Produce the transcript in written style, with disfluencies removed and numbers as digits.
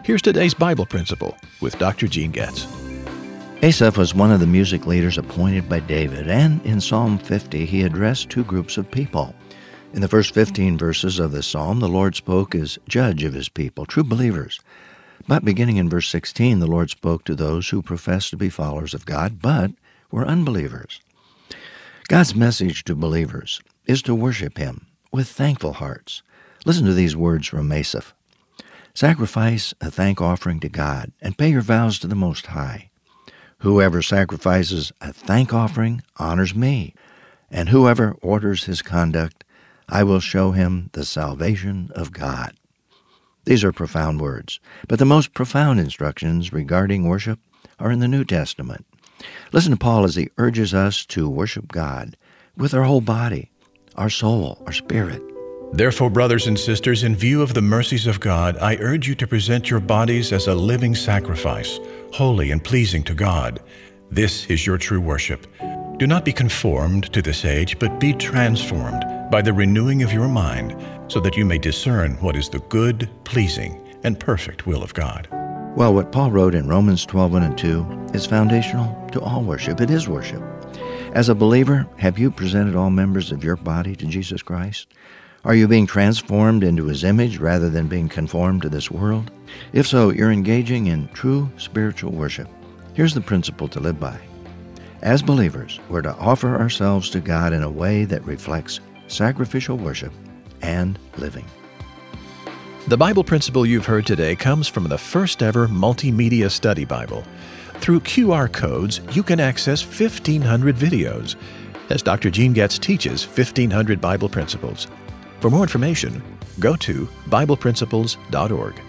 Here's today's Bible principle with Dr. Gene Getz. Asaph was one of the music leaders appointed by David, and in Psalm 50 he addressed two groups of people. In the first 15 verses of this psalm, the Lord spoke as judge of his people, true believers. But beginning in verse 16, the Lord spoke to those who professed to be followers of God, but were unbelievers. God's message to believers is to worship Him with thankful hearts. Listen to these words from Asaph. Sacrifice a thank offering to God and pay your vows to the Most High. Whoever sacrifices a thank offering honors me, and whoever orders his conduct, I will show him the salvation of God. These are profound words, but the most profound instructions regarding worship are in the New Testament. Listen to Paul as he urges us to worship God with our whole body, our soul, our spirit. Therefore, brothers and sisters, in view of the mercies of God, I urge you to present your bodies as a living sacrifice, holy and pleasing to God. This is your true worship. Do not be conformed to this age, but be transformed by the renewing of your mind, so that you may discern what is the good, pleasing, and perfect will of God. Well, what Paul wrote in Romans 12:1-2 is foundational to all worship. It is worship. As a believer, have you presented all members of your body to Jesus Christ? Are you being transformed into His image rather than being conformed to this world? If so, you're engaging in true spiritual worship. Here's the principle to live by. As believers, we're to offer ourselves to God in a way that reflects sacrificial worship and living. The Bible principle you've heard today comes from the first ever multimedia study Bible. Through QR codes, you can access 1,500 videos as Dr. Gene Getz teaches 1,500 Bible principles. For more information, go to BiblePrinciples.org.